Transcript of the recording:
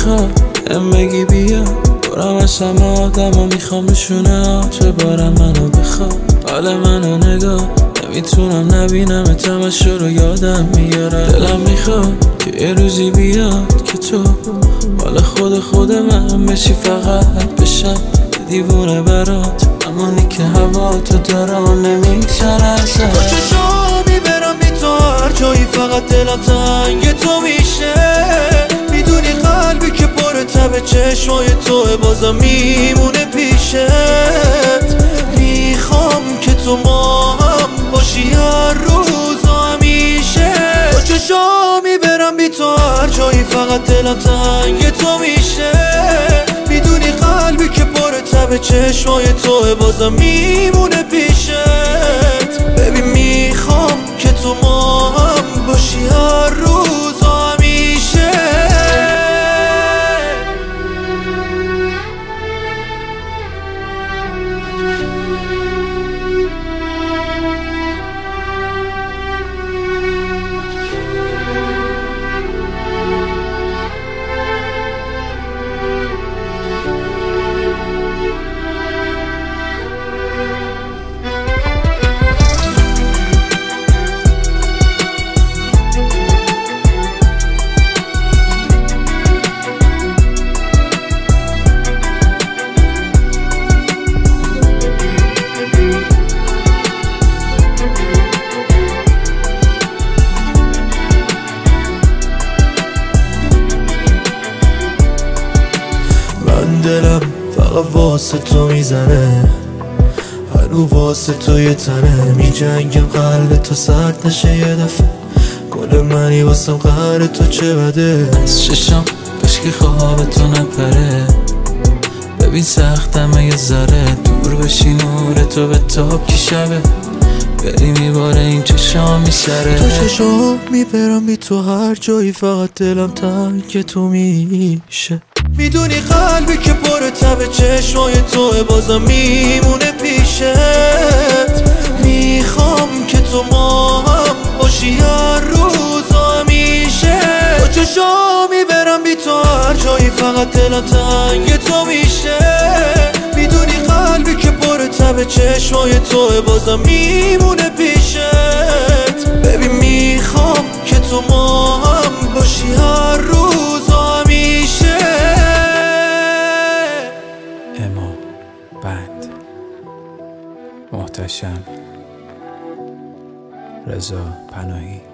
میخواد بگی بیا دورم از همه آدم میخوام بشونه تو بارم منو بخواد حال منو نگاه نمیتونم نبینم تماشا رو یادم میاره دلم میخواد که یه روزی بیاد که تو حال خود من بشی فقط بشم دیوونه برات امانی که هوا تو دارم نمیگذره ازت با چشامی برم بی تو هر جایی فقط دلم تنگ تو میشه میدونی قلبی که پر تب چشمای توه بازم میمونه پیشت میخوام که تو ما هم باشی هر روز و همیشه با چشامی برم بی تو هر جایی فقط دلم تنگ تو میشه میدونی قلبی که پر تب چشمای توه بازم میمونه پیشت ببین میخوام که تو ما هم باشی هر روز و همیشه دلم فقط واسه تو میزنه هنو واسه تو یه تنه میجنگم قلب تو سرد نشه یه دفعه گل منی واسم قهر تو چه بده از چشم کشکی خواب تو نپره ببین سختمه یه ذره دور بشی نور تو به تاب که شبه بری میباره این چشام میسره تو چشام میبرم بی تو هر جایی فقط دلم تنگ تو میشه میدونی قلبی که پر تب چشمای توه بازم میمونه پیشت میخوام که تو ما هم باشی هر روز و همیشه با چشامی برم بی تو هر جایی فقط دلم تنگ تو میشه میدونی قلبی که پر تب چشمای توه بازم میمونه پیشت ببین میخوام که تو ما هم باشی هر روز و همیشه اما بند محتشم رضا پناهی